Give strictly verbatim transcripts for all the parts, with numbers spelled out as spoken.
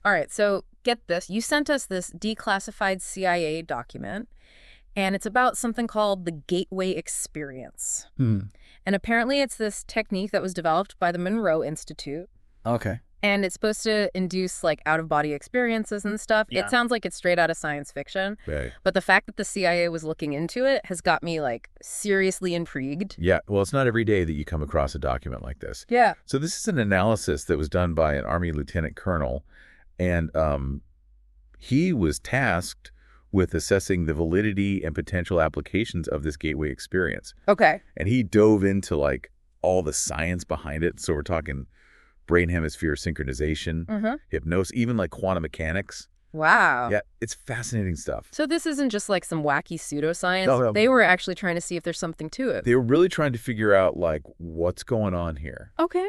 All right, so get this. You sent us this declassified C I A document, and it's about something called the Gateway Experience. Hmm. And apparently it's this technique that was developed by the Monroe Institute, Okay. and it's supposed to induce like out-of-body experiences and stuff. Yeah. It sounds like it's straight out of science fiction, Right. but the fact that the C I A was looking into it has got me like seriously intrigued. Yeah, well, it's not every day that you come across a document like this. Yeah. So this is an analysis that was done by an Army lieutenant colonel, and um, he was tasked with assessing the validity and potential applications of this gateway experience. Okay. And he dove into like all the science behind it. So we're talking brain hemisphere synchronization, Mm-hmm. hypnosis, even like quantum mechanics. Wow. Yeah, it's fascinating stuff. So this isn't just like some wacky pseudoscience. No, no. They were actually trying to see if there's something to it. They were really trying to figure out like what's going on here. Okay.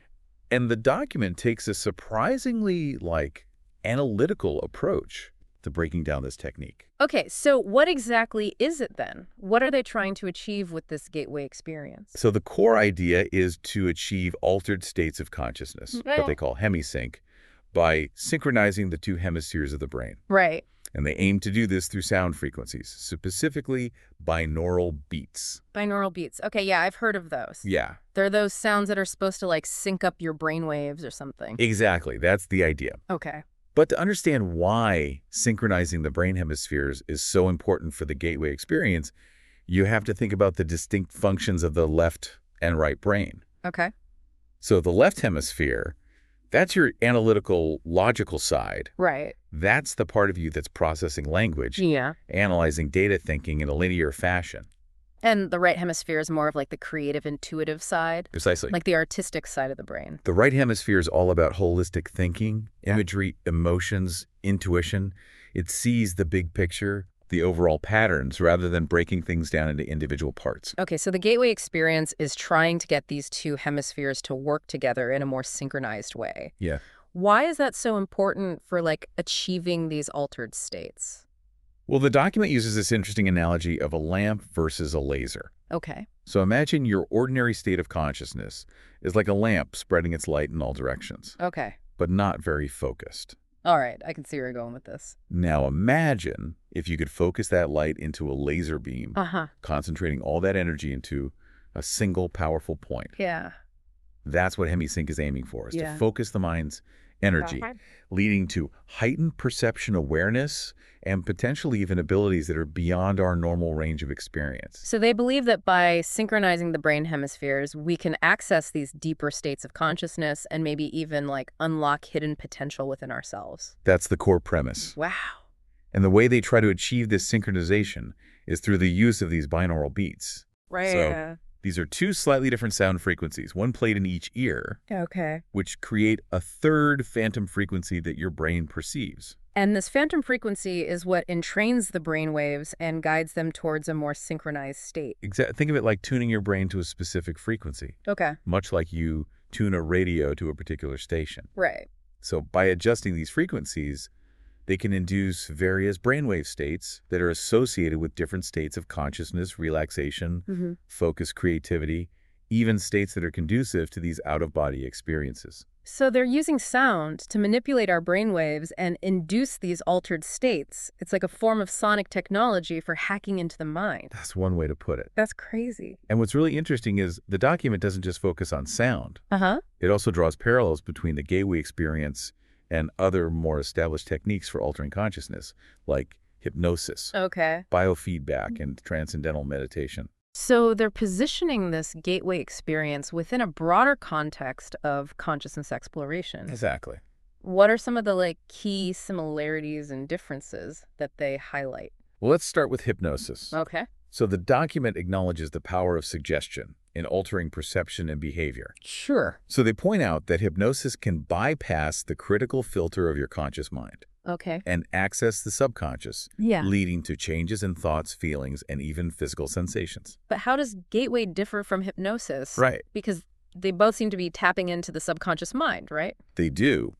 And the document takes a surprisingly like analytical approach to breaking down this technique. Okay, so what exactly is it then? What are they trying to achieve with this gateway experience? So the core idea is to achieve altered states of consciousness, what they call hemisync, by synchronizing the two hemispheres of the brain. Right. And they aim to do this through sound frequencies, specifically binaural beats. Binaural beats. Okay, yeah, I've heard of those. Yeah, They're those sounds that are supposed to like sync up your brain waves or something. exactly. That's the idea. Okay. But to understand why synchronizing the brain hemispheres is so important for the gateway experience, you have to think about the distinct functions of the left and right brain. Okay. So the left hemisphere, that's your analytical, logical side. Right. That's the part of you that's processing language, Yeah. analyzing data thinking in a linear fashion. And the right hemisphere is more of like the creative, intuitive side, Precisely. like the artistic side of the brain. The right hemisphere is all about holistic thinking, imagery, emotions, intuition. It sees the big picture, the overall patterns, rather than breaking things down into individual parts. Okay, so the gateway experience is trying to get these two hemispheres to work together in a more synchronized way. Yeah. Why is that so important for like achieving these altered states? Well, the document uses this interesting analogy of a lamp versus a laser. Okay. So imagine your ordinary state of consciousness is like a lamp spreading its light in all directions, Okay. but not very focused. All right, I can see where you're going with this. Now imagine if you could focus that light into a laser beam, Uh-huh. concentrating all that energy into a single powerful point. Yeah. That's what HemiSync is aiming for, is Yeah. to focus the mind's energy, Uh-huh. leading to heightened perception awareness and potentially even abilities that are beyond our normal range of experience. So they believe that by synchronizing the brain hemispheres, we can access these deeper states of consciousness and maybe even like unlock hidden potential within ourselves. That's the core premise. Wow. And the way they try to achieve this synchronization is through the use of these binaural beats. Right. So these are two slightly different sound frequencies, one played in each ear, Okay. which create a third phantom frequency that your brain perceives. And this phantom frequency is what entrains the brain waves and guides them towards a more synchronized state. Exa- think of it like tuning your brain to a specific frequency, Okay. much like you tune a radio to a particular station. Right. So by adjusting these frequencies, they can induce various brainwave states that are associated with different states of consciousness, relaxation, Mm-hmm. focus, creativity, even states that are conducive to these out-of-body experiences. So they're using sound to manipulate our brain waves and induce these altered states. It's like a form of sonic technology for hacking into the mind. That's one way to put it. That's crazy. And what's really interesting is the document doesn't just focus on sound. Uh-huh. It also draws parallels between the gateway experience and other more established techniques for altering consciousness, like hypnosis, Okay. biofeedback, and transcendental meditation. So they're positioning this gateway experience within a broader context of consciousness exploration. Exactly. What are some of the like key similarities and differences that they highlight? Well, let's start with hypnosis. Okay. So the document acknowledges the power of suggestion in altering perception and behavior. Sure. So they point out that hypnosis can bypass the critical filter of your conscious mind Okay. and access the subconscious, Yeah. leading to changes in thoughts, feelings, and even physical sensations. But how does gateway differ from hypnosis? Right. Because they both seem to be tapping into the subconscious mind, right? They do.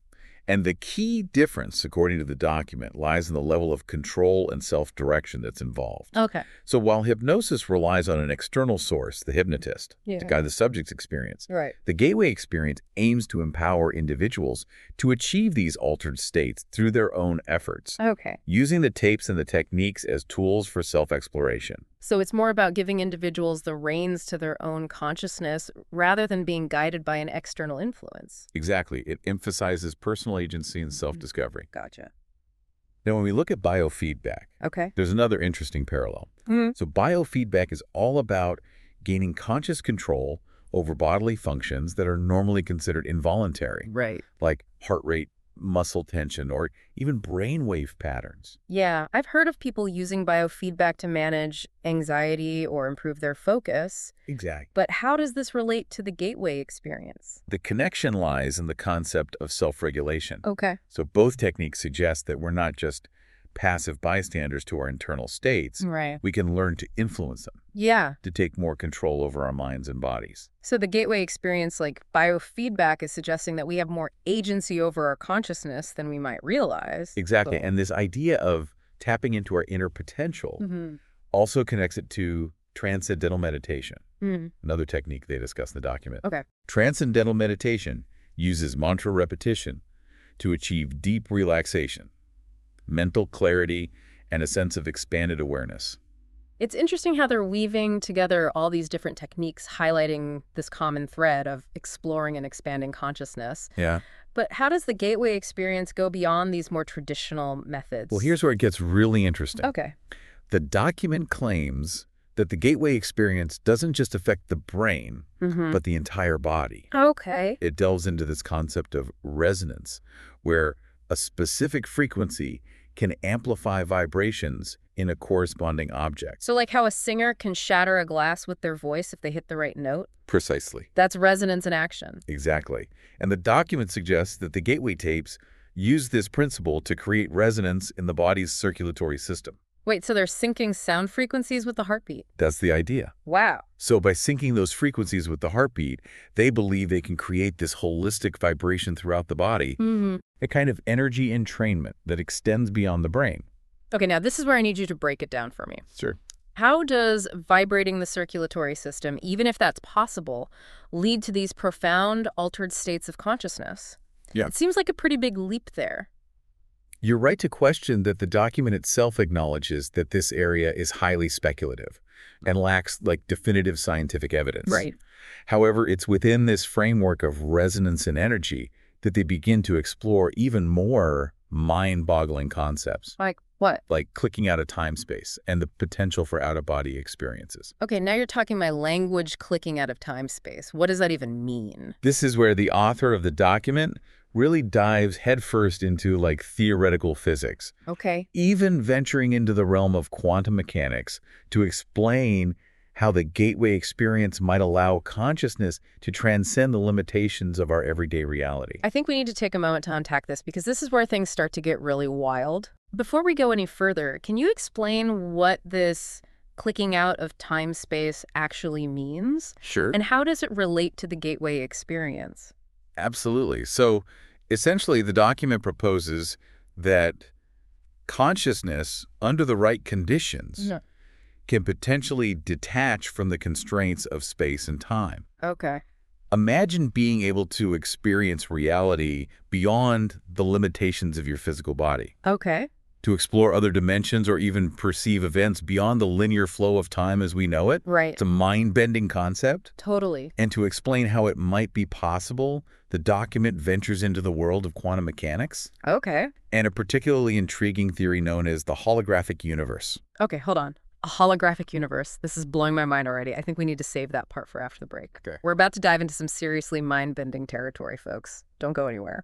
And the key difference, according to the document, lies in the level of control and self-direction that's involved. Okay. So while hypnosis relies on an external source, the hypnotist, Yeah. to guide the subject's experience, Right. the gateway experience aims to empower individuals to achieve these altered states through their own efforts, Okay. using the tapes and the techniques as tools for self-exploration. So it's more about giving individuals the reins to their own consciousness rather than being guided by an external influence. Exactly. It emphasizes personal agency and self-discovery. Gotcha. Now, when we look at biofeedback, Okay. there's another interesting parallel. Mm-hmm. So biofeedback is all about gaining conscious control over bodily functions that are normally considered involuntary, Right. like heart rate, muscle tension, or even brainwave patterns. Yeah, I've heard of people using biofeedback to manage anxiety or improve their focus. Exactly. But how does this relate to the gateway experience? The connection lies in the concept of self-regulation. Okay. So both techniques suggest that we're not just passive bystanders to our internal states. Right. We can learn to influence them, Yeah. to take more control over our minds and bodies. So the gateway experience, like biofeedback, is suggesting that we have more agency over our consciousness than we might realize. Exactly. So- And this idea of tapping into our inner potential Mhm. also connects it to transcendental meditation, Mhm. another technique they discuss in the document. Okay. Transcendental meditation uses mantra repetition to achieve deep relaxation, mental clarity, and a sense of expanded awareness. It's interesting how they're weaving together all these different techniques, highlighting this common thread of exploring and expanding consciousness. Yeah. But how does the gateway experience go beyond these more traditional methods? Well, here's where it gets really interesting. Okay. The document claims that the gateway experience doesn't just affect the brain, Mm-hmm. but the entire body. Okay. It delves into this concept of resonance, where a specific frequency can amplify vibrations in a corresponding object. So like how a singer can shatter a glass with their voice if they hit the right note? Precisely. That's resonance in action. Exactly. And the document suggests that the gateway tapes use this principle to create resonance in the body's circulatory system. Wait, so they're syncing sound frequencies with the heartbeat? That's the idea. Wow. So by syncing those frequencies with the heartbeat, they believe they can create this holistic vibration throughout the body, Mm-hmm. a kind of energy entrainment that extends beyond the brain. Okay, now this is where I need you to break it down for me. Sure. How does vibrating the circulatory system, even if that's possible, lead to these profound altered states of consciousness? Yeah. It seems like a pretty big leap there. You're right to question that the document itself acknowledges that this area is highly speculative and lacks like definitive scientific evidence. However, it's within this framework of resonance and energy that they begin to explore even more mind-boggling concepts, Like what? like clicking out of time-space and the potential for out-of-body experiences. Okay, now you're talking my language clicking out of time-space. What does that even mean? This is where the author of the document really dives headfirst into like theoretical physics, Okay. even venturing into the realm of quantum mechanics to explain how the gateway experience might allow consciousness to transcend the limitations of our everyday reality. I think we need to take a moment to unpack this because this is where things start to get really wild. Before we go any further, can you explain what this clicking out of time-space actually means? Sure. And how does it relate to the gateway experience? Absolutely. So essentially, the document proposes that consciousness, under the right conditions, Yeah. can potentially detach from the constraints of space and time. Okay. Imagine being able to experience reality beyond the limitations of your physical body, Okay. to explore other dimensions or even perceive events beyond the linear flow of time as we know it. Right. It's a mind-bending concept. Totally. And to explain how it might be possible, the document ventures into the world of quantum mechanics Okay. and a particularly intriguing theory known as the holographic universe. Okay, hold on. A holographic universe. This is blowing my mind already. I think we need to save that part for after the break. Okay. We're about to dive into some seriously mind-bending territory, folks. Don't go anywhere.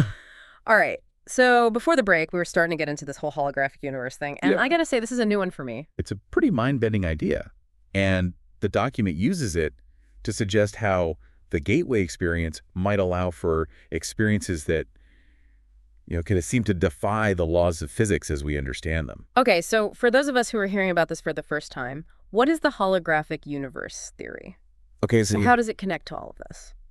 All right. So before the break, we were starting to get into this whole holographic universe thing. And Yeah. I got to say, this is a new one for me. It's a pretty mind-bending idea, and the document uses it to suggest how the gateway experience might allow for experiences that, you know, can seem to defy the laws of physics as we understand them. Okay, so for those of us who are hearing about this for the first time, what is the holographic universe theory? Okay, so So how does it connect to all of this?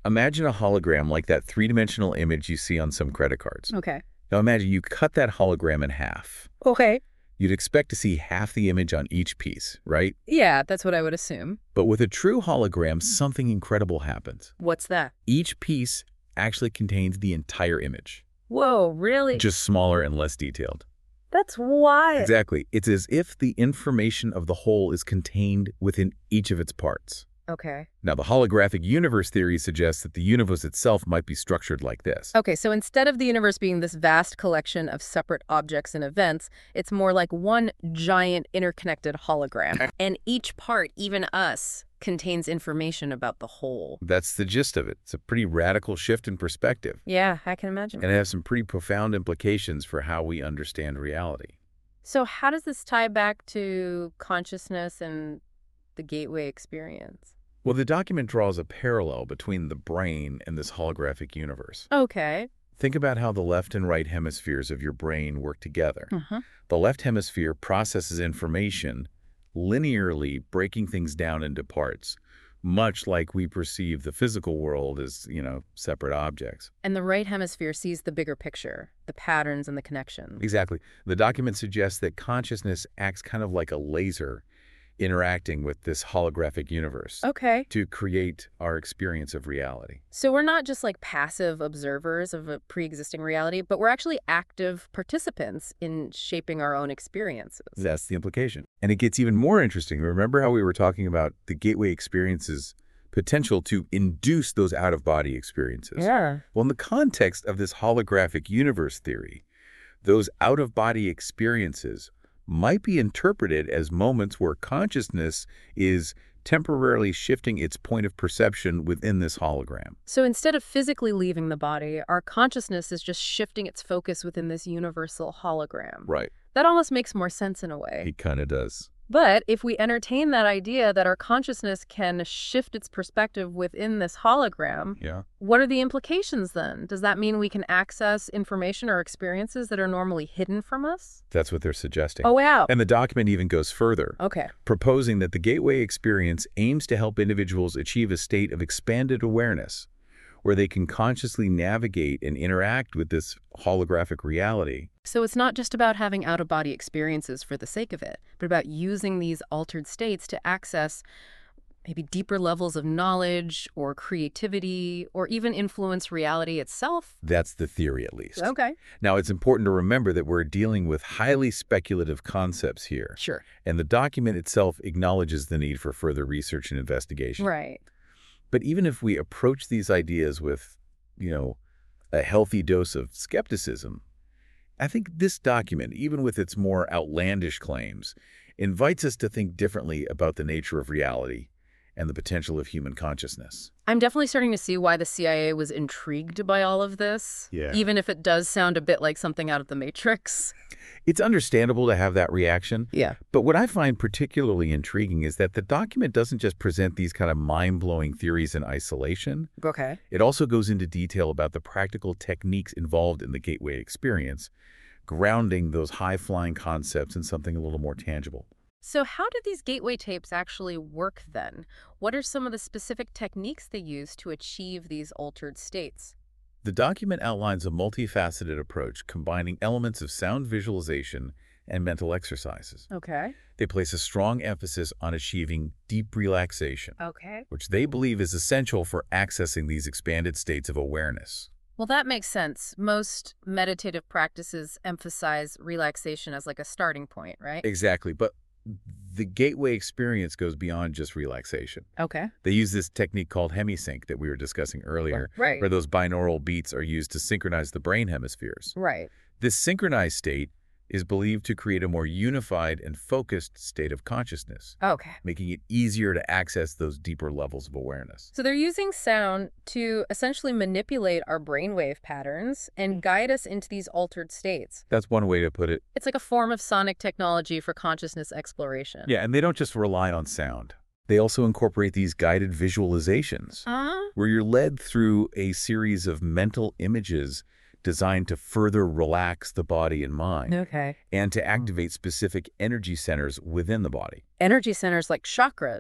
Imagine a hologram like that three-dimensional image you see on some credit cards. Okay. Now imagine you cut that hologram in half. Okay. You'd expect to see half the image on each piece, right? Yeah, that's what I would assume. But with a true hologram, something incredible happens. What's that? Each piece actually contains the entire image, Whoa, really? just smaller and less detailed. That's wild. Exactly. It's as if the information of the whole is contained within each of its parts. Okay. Now, the holographic universe theory suggests that the universe itself might be structured like this. Okay, so instead of the universe being this vast collection of separate objects and events, it's more like one giant interconnected hologram. And each part, even us, contains information about the whole. That's the gist of it. It's a pretty radical shift in perspective. Yeah, I can imagine. And it has some pretty profound implications for how we understand reality. So how does this tie back to consciousness and the gateway experience? Well, the document draws a parallel between the brain and this holographic universe. Okay. Think about how the left and right hemispheres of your brain work together. Uh-huh. The left hemisphere processes information linearly, breaking things down into parts, much like we perceive the physical world as, you know, separate objects. And the right hemisphere sees the bigger picture, the patterns and the connections. Exactly. The document suggests that consciousness acts kind of like a laser interacting with this holographic universe Okay. to create our experience of reality. So we're not just like passive observers of a pre-existing reality, but we're actually active participants in shaping our own experiences. That's the implication. And it gets even more interesting. Remember how we were talking about the gateway experience's potential to induce those out-of-body experiences? Yeah. Well, in the context of this holographic universe theory, those out-of-body experiences might be interpreted as moments where consciousness is temporarily shifting its point of perception within this hologram. So instead of physically leaving the body, our consciousness is just shifting its focus within this universal hologram. Right. That almost makes more sense in a way. It kind of does. But if we entertain that idea that our consciousness can shift its perspective within this hologram, Yeah. what are the implications then? Does that mean we can access information or experiences that are normally hidden from us? That's what they're suggesting. Oh, wow. And the document even goes further, Okay. proposing that the gateway experience aims to help individuals achieve a state of expanded awareness, where they can consciously navigate and interact with this holographic reality. So it's not just about having out-of-body experiences for the sake of it, but about using these altered states to access maybe deeper levels of knowledge or creativity or even influence reality itself. That's the theory, at least. Okay. Now, it's important to remember that we're dealing with highly speculative concepts here, Sure. and the document itself acknowledges the need for further research and investigation. Right. But even if we approach these ideas with, you know, a healthy dose of skepticism, I think this document, even with its more outlandish claims, invites us to think differently about the nature of reality and the potential of human consciousness. I'm definitely starting to see why the C I A was intrigued by all of this, Yeah. even if it does sound a bit like something out of the Matrix. It's understandable to have that reaction, Yeah. but what I find particularly intriguing is that the document doesn't just present these kind of mind-blowing theories in isolation. Okay. It also goes into detail about the practical techniques involved in the gateway experience, grounding those high-flying concepts in something a little more tangible. So how do these gateway tapes actually work then? What are some of the specific techniques they use to achieve these altered states? The document outlines a multifaceted approach combining elements of sound visualization and mental exercises. Okay. They place a strong emphasis on achieving deep relaxation, Okay. which they believe is essential for accessing these expanded states of awareness. Well, that makes sense. Most meditative practices emphasize relaxation as like a starting point, right? Exactly, but the gateway experience goes beyond just relaxation. Okay. They use this technique called hemisync that we were discussing earlier, Right. where those binaural beats are used to synchronize the brain hemispheres. Right. This synchronized state is believed to create a more unified and focused state of consciousness, Okay. making it easier to access those deeper levels of awareness. So they're using sound to essentially manipulate our brainwave patterns and guide us into these altered states. That's one way to put it. It's like a form of sonic technology for consciousness exploration. Yeah, and they don't just rely on sound. They also incorporate these guided visualizations, Uh-huh. where you're led through a series of mental images designed to further relax the body and mind, Okay. and to activate specific energy centers within the body. Energy centers like chakras.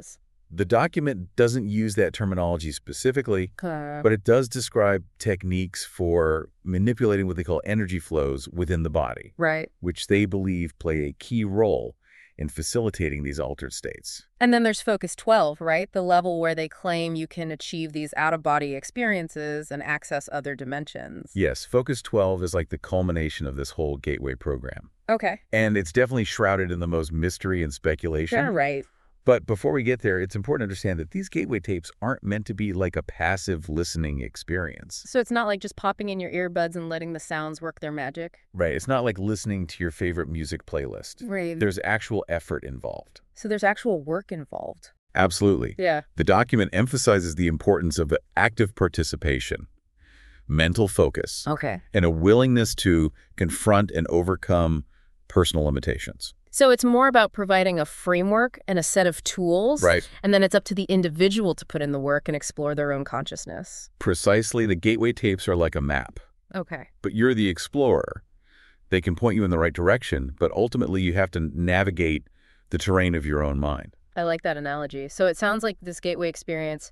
The document doesn't use that terminology specifically, Uh, but it does describe techniques for manipulating what they call energy flows within the body, right. which they believe play a key role in facilitating these altered states. And then there's Focus twelve, right? The level where they claim you can achieve these out-of-body experiences and access other dimensions. Yes, Focus twelve is like the culmination of this whole Gateway program. Okay. And it's definitely shrouded in the most mystery and speculation. Yeah, right. But before we get there, it's important to understand that these Gateway tapes aren't meant to be like a passive listening experience. So it's not like just popping in your earbuds and letting the sounds work their magic? Right. It's not like listening to your favorite music playlist. Right. There's actual effort involved. So there's actual work involved. Absolutely. Yeah. The document emphasizes the importance of active participation, mental focus, Okay. and a willingness to confront and overcome personal limitations. So it's more about providing a framework and a set of tools. Right. And then it's up to the individual to put in the work and explore their own consciousness. Precisely, the Gateway tapes are like a map, Okay. but you're the explorer. They can point you in the right direction, but ultimately you have to navigate the terrain of your own mind. I like that analogy. So it sounds like this gateway experience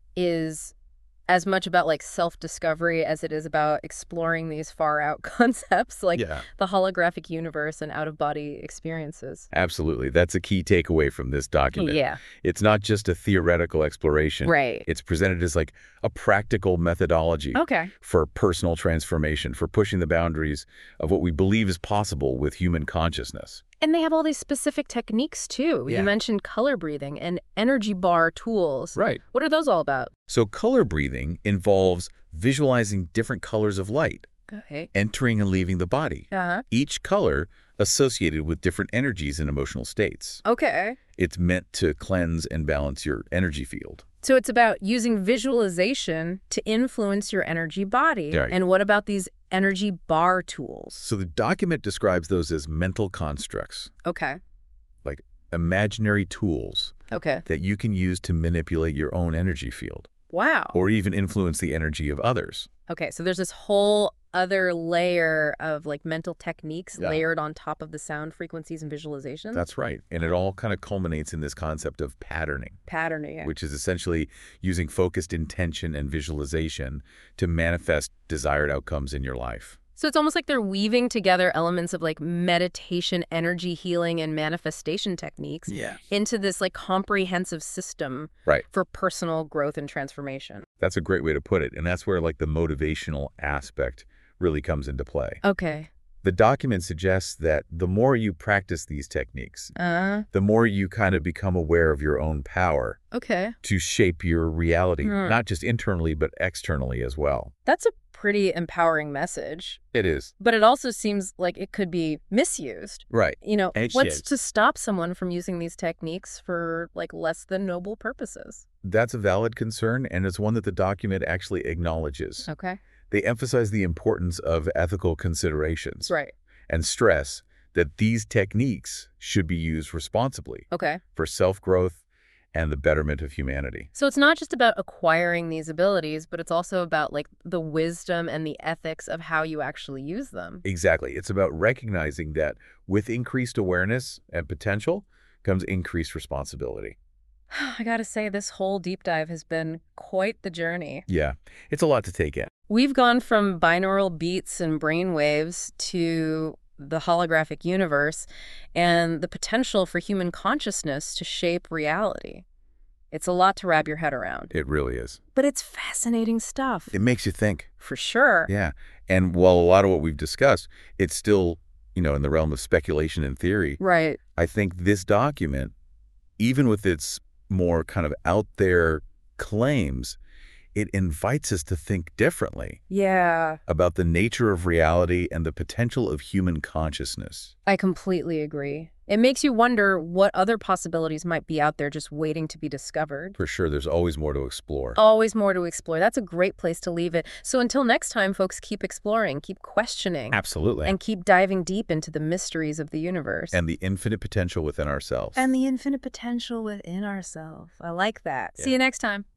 is as much about like self-discovery as it is about exploring these far-out concepts like Yeah. the holographic universe and out-of-body experiences. Absolutely. That's a key takeaway from this document. Yeah, It's not just a theoretical exploration. right. It's presented as like a practical methodology Okay. for personal transformation, for pushing the boundaries of what we believe is possible with human consciousness. And they have all these specific techniques too. Yeah. You mentioned color breathing and energy bar tools. Right. What are those all about? So color breathing involves visualizing different colors of light Okay. entering and leaving the body, Uh-huh. each color associated with different energies and emotional states. Okay. It's meant to cleanse and balance your energy field. So it's about using visualization to influence your energy body. Right. And what about these energy bar tools? So the document describes those as mental constructs, Okay. like imaginary tools Okay. that you can use to manipulate your own energy field Wow. or even influence the energy of others. Okay, so there's this whole other layer of like mental techniques Yeah. layered on top of the sound frequencies and visualization. That's right. And it all kind of culminates in this concept of patterning, patterning. which is essentially using focused intention and visualization to manifest desired outcomes in your life. So it's almost like they're weaving together elements of like meditation, energy healing, and manifestation techniques Yeah. into this like comprehensive system Right. for personal growth and transformation. That's a great way to put it. And that's where like the motivational aspect really comes into play. Okay. The document suggests that the more you practice these techniques, Uh, the more you kind of become aware of your own power okay. to shape your reality, Hmm. not just internally, but externally as well. That's a pretty empowering message, It is. but it also seems like it could be misused. Right. You know, It what's should. to stop someone from using these techniques for like less than noble purposes? That's a valid concern, and it's one that the document actually acknowledges. Okay. They emphasize the importance of ethical considerations Right. and stress that these techniques should be used responsibly Okay. for self-growth and the betterment of humanity. So it's not just about acquiring these abilities, but it's also about like the wisdom and the ethics of how you actually use them. Exactly. It's about recognizing that with increased awareness and potential comes increased responsibility. I gotta say, this whole deep dive has been quite the journey. Yeah, it's a lot to take in. We've gone from binaural beats and brainwaves to the holographic universe and the potential for human consciousness to shape reality. It's a lot to wrap your head around, It really is. but it's fascinating stuff, It makes you think. for sure. Yeah. And while a lot of what we've discussed, it's still, you know, in the realm of speculation and theory, Right. I think this document, even with its more kind of out there claims, it invites us to think differently Yeah. about the nature of reality and the potential of human consciousness. I completely agree. It makes you wonder what other possibilities might be out there just waiting to be discovered. For sure, there's always more to explore. Always more to explore. That's a great place to leave it. So until next time, folks, keep exploring, keep questioning, Absolutely. and keep diving deep into the mysteries of the universe. And the infinite potential within ourselves. And the infinite potential within ourselves. I like that. Yeah. See you next time.